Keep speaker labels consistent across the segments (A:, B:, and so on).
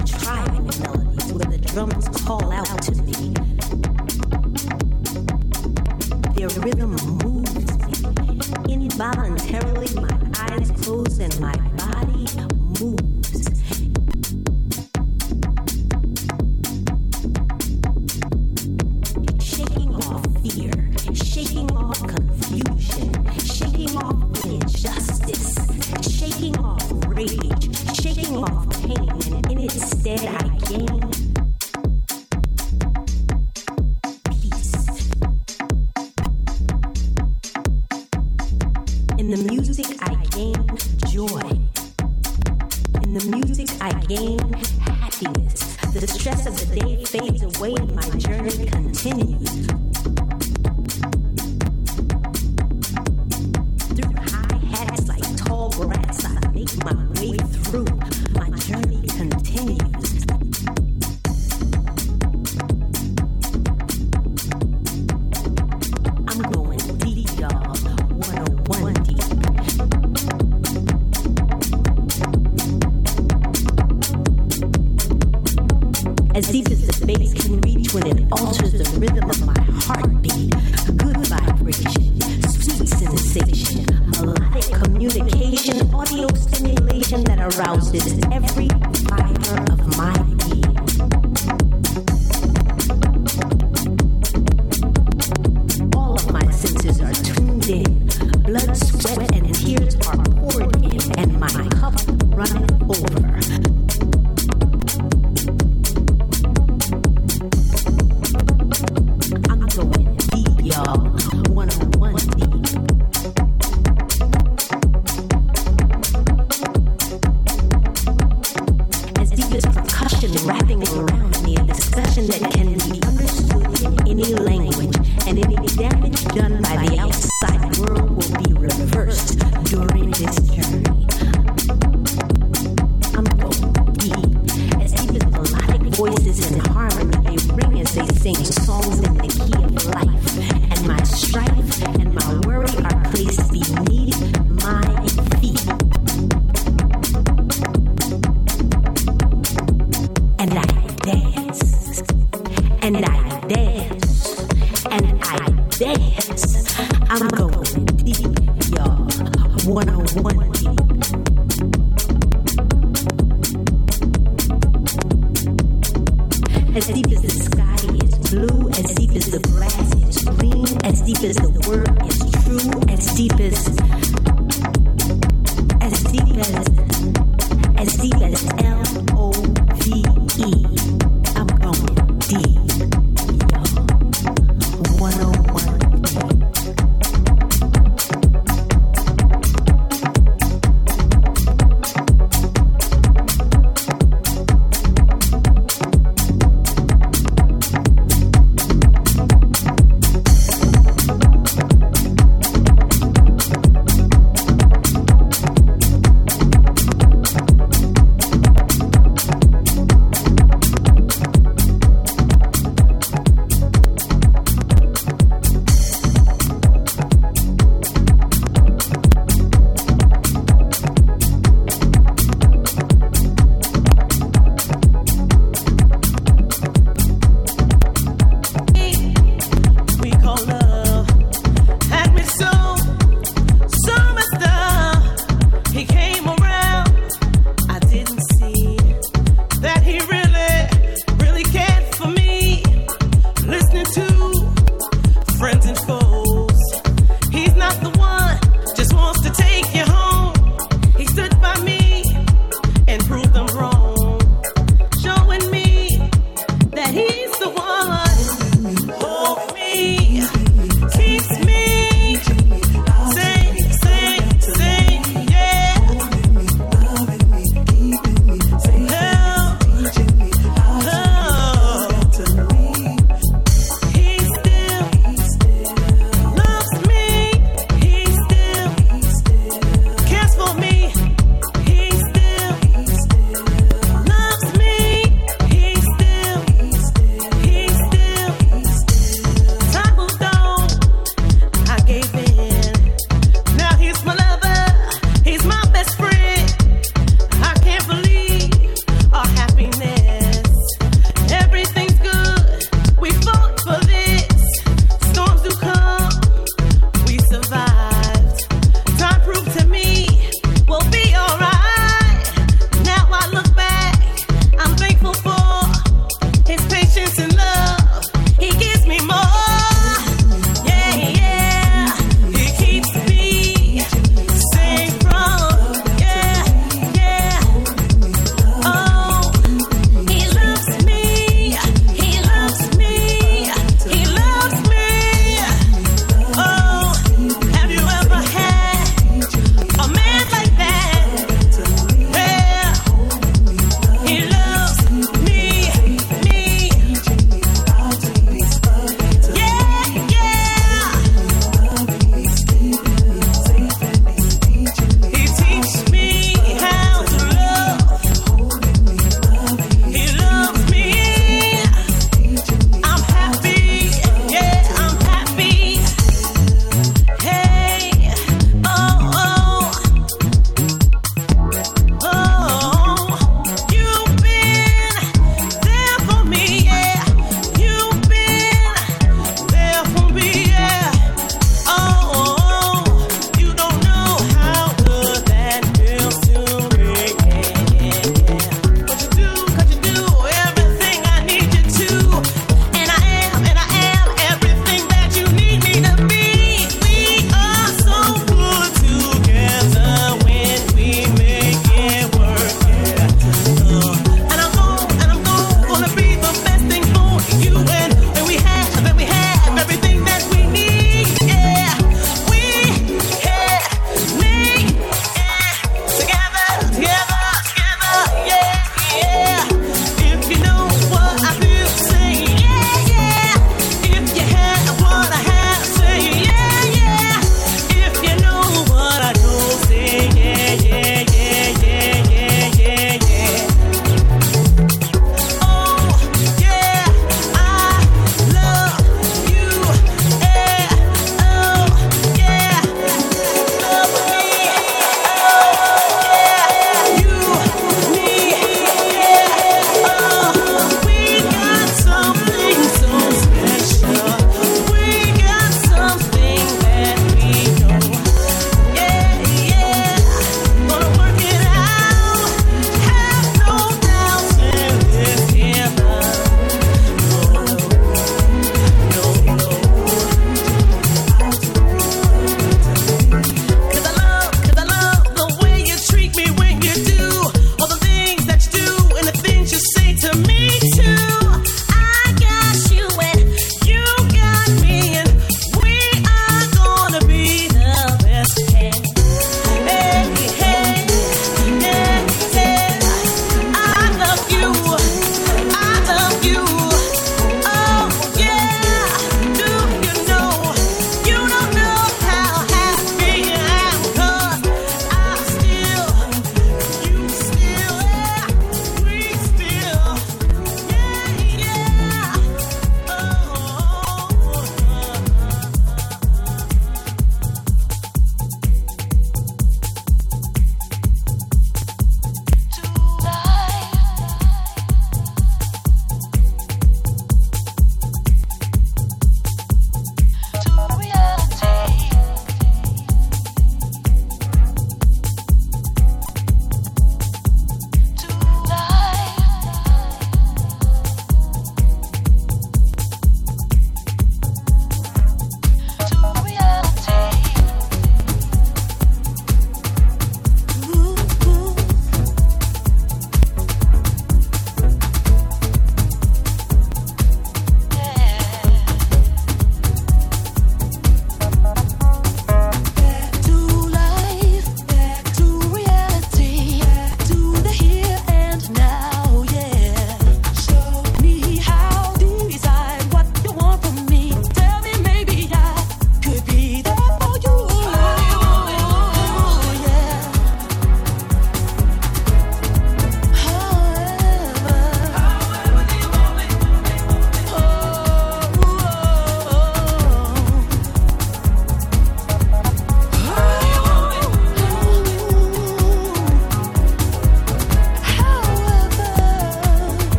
A: tribal melodies where the drums call out to me. Their rhythm moves me. Involuntarily, my eyes close and my body moves. Shaking off fear, shaking off confusion, shaking off injustice, shaking off rage, shaking off pain, and in its stead I gain peace. In the music I gain joy. In the music I gain happiness. The stress of the day fades away and my journey continues. Through hi-hats like tall grass, I make my way through. My journey continues. I'm going deep, y'all. 101 deep. As deep as the bass can reach when it alters the rhythm of my heartbeat. Good vibration, sweet sensation, melodic communication, audio stimulation that arouses every fiber of my being. All of my senses are tuned in. Blood, sweat, and tears are poured in, and my cup runneth over.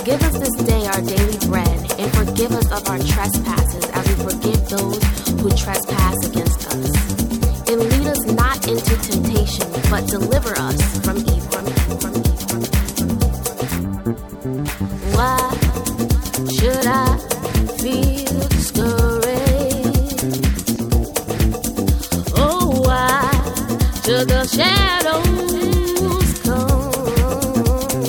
B: Give us this day our daily bread, and forgive us of our trespasses as we forgive those who trespass against us. And lead us not into temptation, but deliver us from evil. Why should I feel discouraged? Oh, why should the shadows come?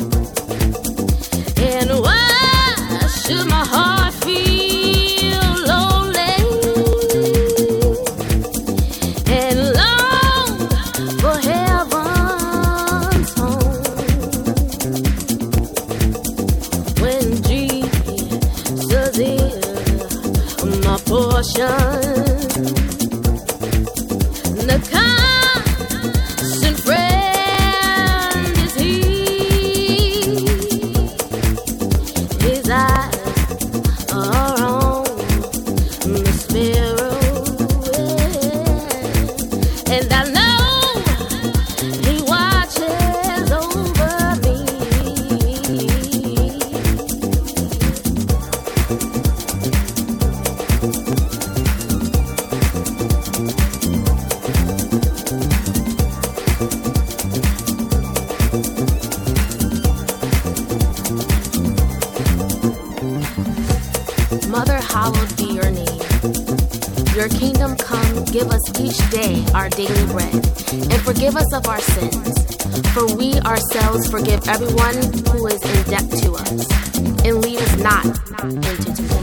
B: And why should my heart feel lonely and long for heaven's home? When Jesus is my portion, the constant friend is He. His eyes are on the sparrow, and I know He watches over me. Mother, hallowed be your name. Your kingdom come, give us each day our daily bread, and forgive us of our sins, for we ourselves forgive everyone who is in debt to us. And lead us not into temptation.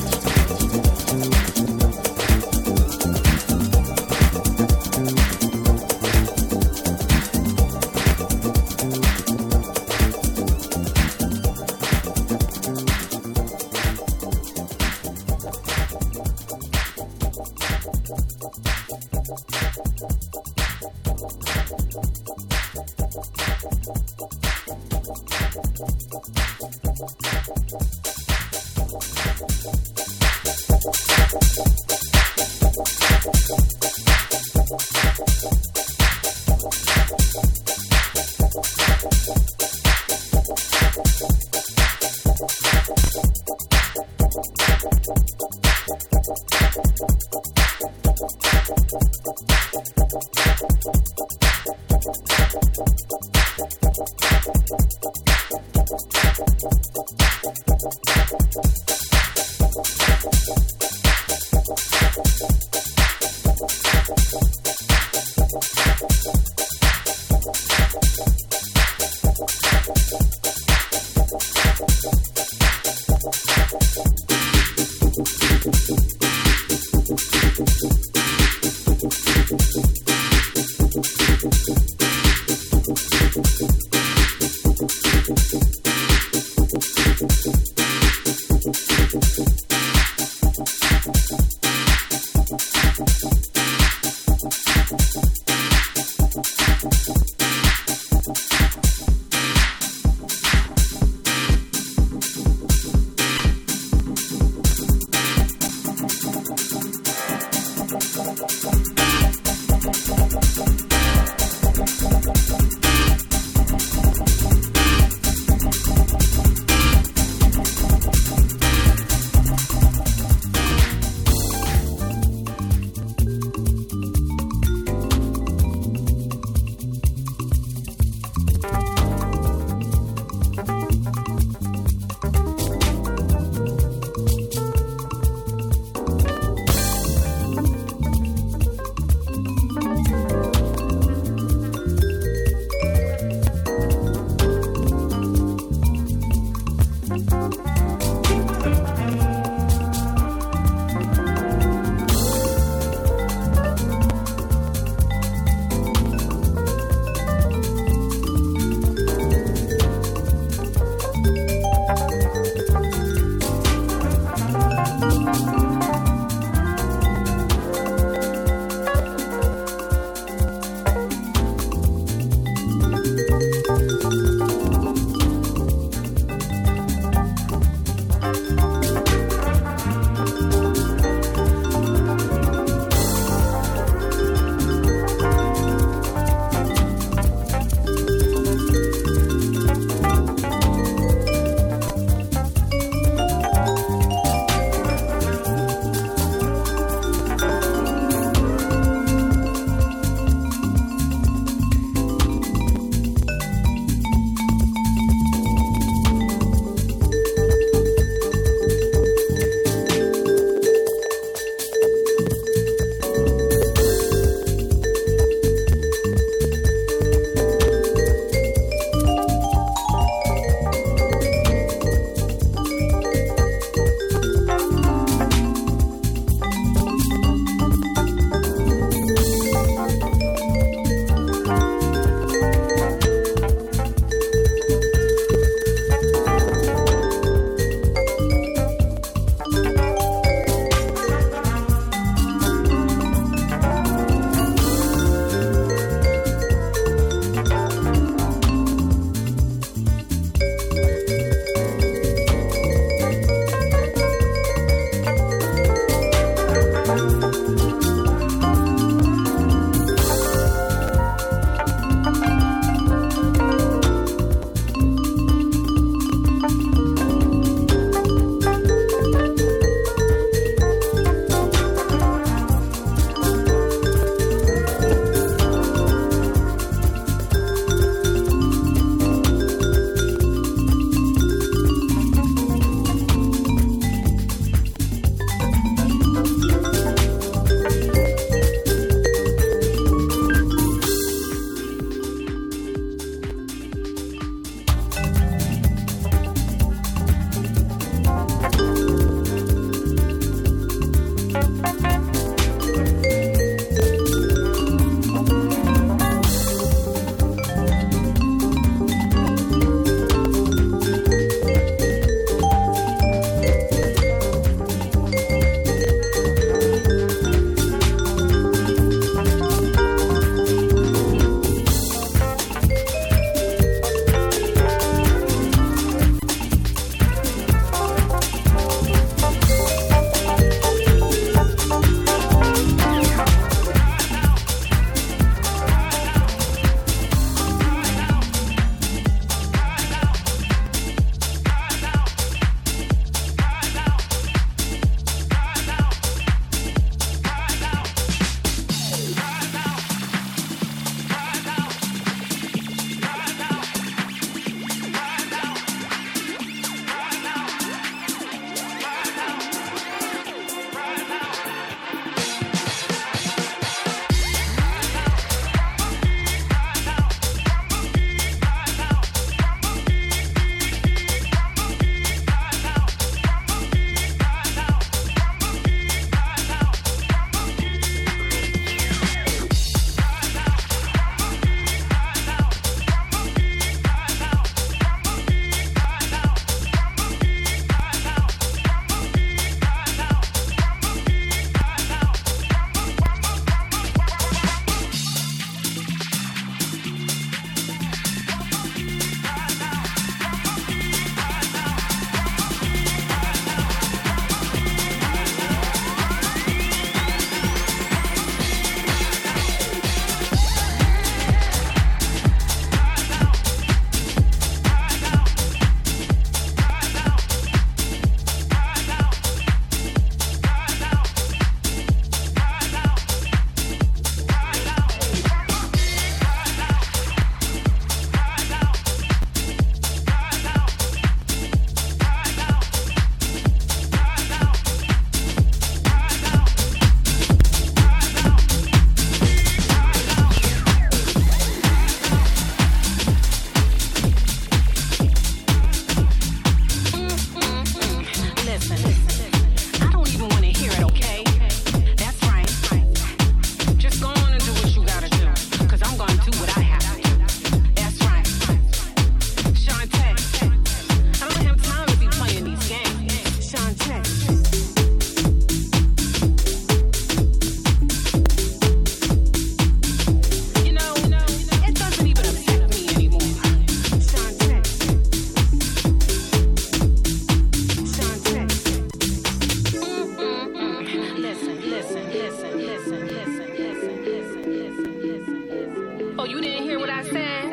B: I said?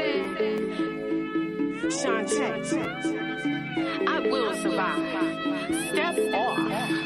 B: Shantae, I will survive. Step off.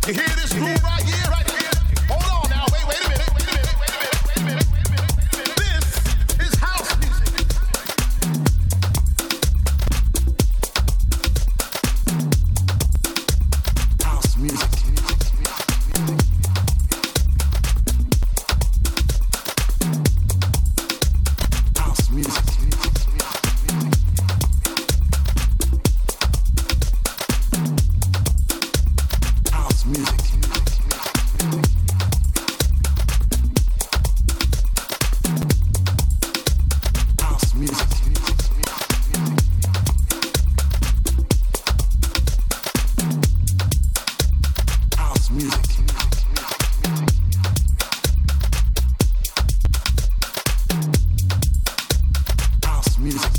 C: You hear this groove right here? Right here? Hold on now. Wait a minute. This is house music. House music. House music. House music. House music. House music. House music.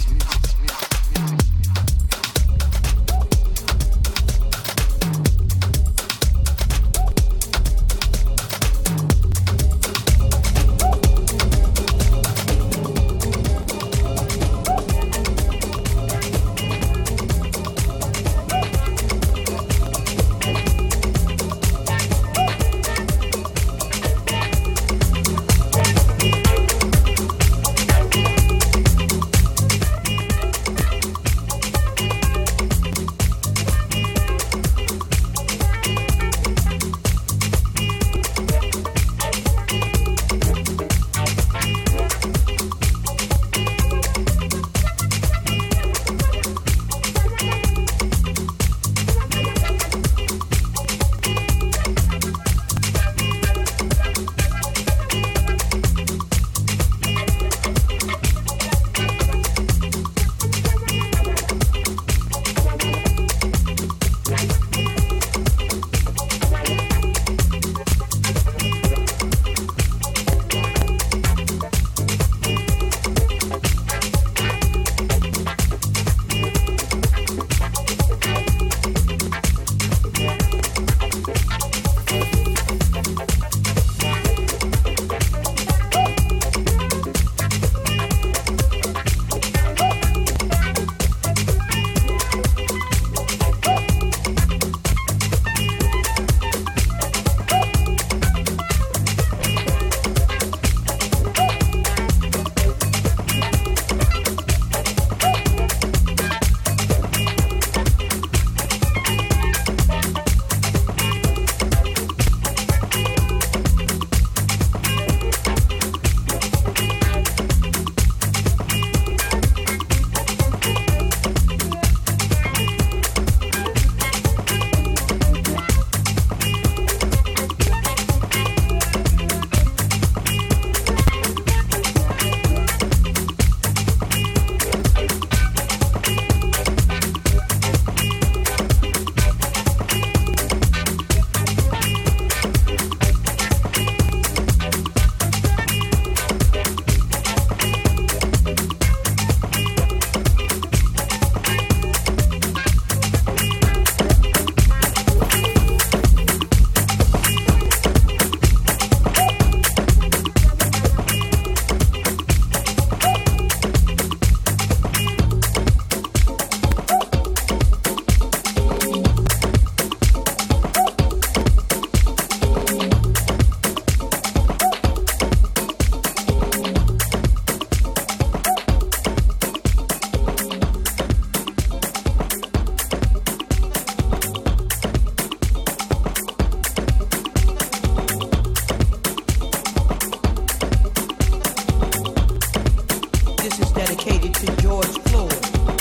D: This is dedicated to George Floyd,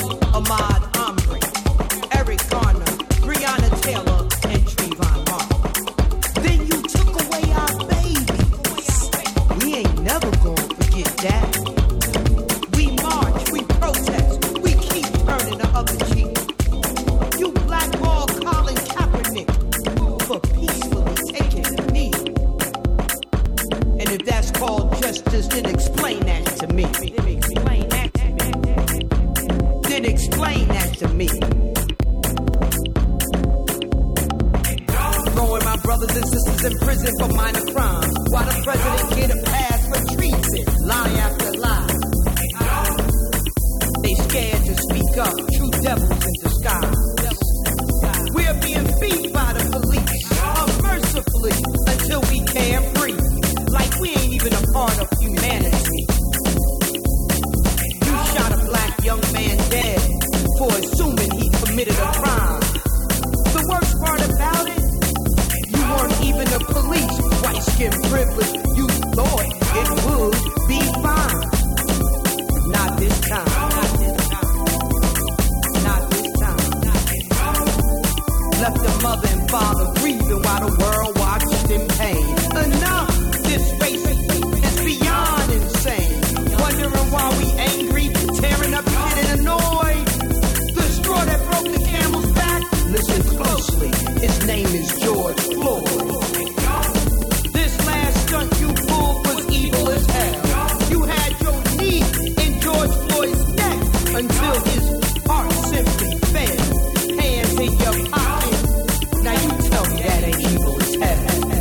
D: Ahmaud Arbery, Eric Garner, Breonna Taylor, and Trayvon Martin. Then you took away our babies. We ain't never gonna forget that. We march, we protest, we keep turning the other cheek. You blackball Colin Kaepernick for peacefully taking a knee. And if that's called justice, then explain that to me. Then explain that to me. Throwing my brothers and sisters in prison for minor crimes, while the president get a pass for treason, lie after lie. They scared to speak up, true devils in disguise. We're being beat by the police. and privileged, you thought it would be fine. Not this time. Not this time. Not this time. Not this time. Left the mother and father grieving while the world watched in pain. Enough! This race is beyond insane. Wondering why we angry, tearing up shit and annoyed. The straw that broke the camel's back. Listen closely. His name is George Floyd. This last stunt you pulled was evil as hell. You had your knee in George Floyd's neck until his heart simply fell. Hands in your pocket. Now you tell me that ain't evil as hell.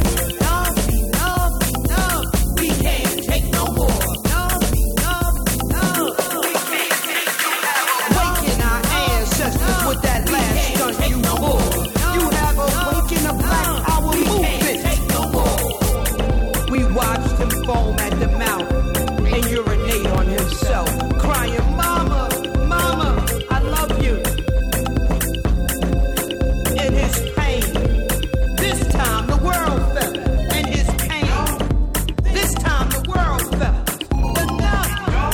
D: Enough. We can't take no more. Enough. We can't take no more. Waking our ancestors with that last stunt you pulled. You have awakened a Black Power movement. We watched him foam at the mouth and urinate on himself, crying, Mama, Mama, I love you. In his pain, this time the world felt it. In his pain, this time the world felt it. Enough.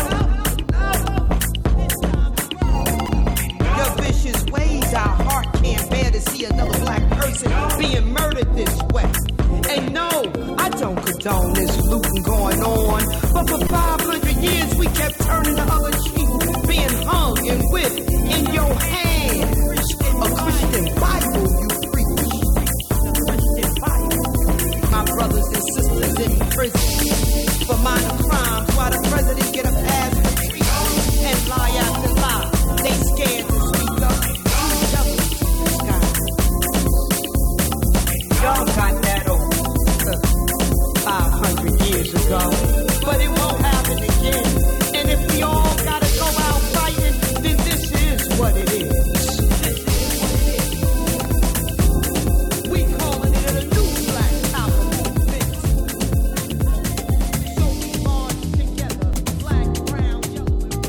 D: Your vicious ways, our heart can't bear to see another black person being murdered this way. And no, I don't condone this looting going on, but for 500 years we kept turning the other cheek, being hung and whipped in your hand. A Christian Bible you preach. Christian Bible. My brothers and sisters in prison for minor crimes while the president get a pass for treason and lie after lie. They scared to speak up. Y'all got that old 500 years ago, but it won't happen again. And if we all gotta go out fighting, then this is what it is. We calling it a new Black Power movement. So we march together, black, brown, yellow, and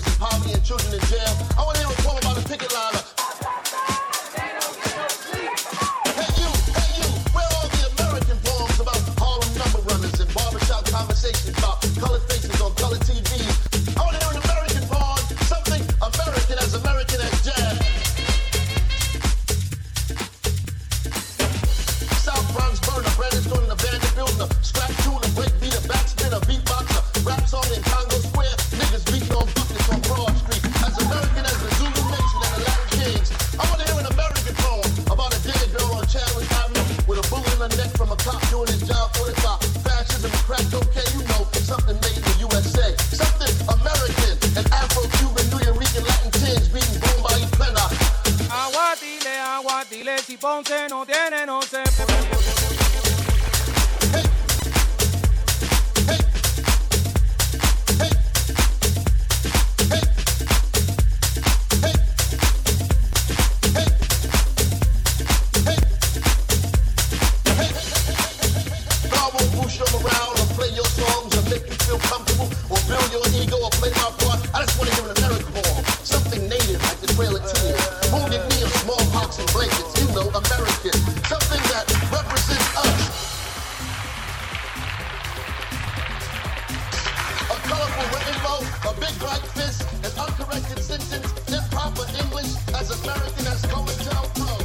C: homeless and poverty and children in jail. I want to hear a poem about a picket liner. Hey you, where are all the American poems about Harlem number runners and barbershop conversations about colored faces on colored TV? I want to hear an American poem, something American as jazz. South Bronx burner, Brandon's going to Vanderbilt, a scrap tune, a break beat, a backspin, a beatbox, a rap song in Congo Square. Niggas beating on buckets on Broad Street. As American as the Zulu Nation and the Latin Kings. I want to hear an American poem about a dead girl on Chadwick Avenue with a bullet in her neck from a cop doing his job. What about fascism and crack cocaine? You know, something made in the USA. Something American and Afro-Cuban, New Yorker, Latin tinge beating boom by Plena.
E: Aguatile, si Ponce no tiene, no se
C: comfortable or build your ego or play my part. I just want to hear an American poem, something native like the Trail of Tears, wounded knee or smallpox and blankets, you know, American, something that represents us. A colorful rainbow, a big bright fist, an uncorrected sentence, improper English, as American as COINTELPRO.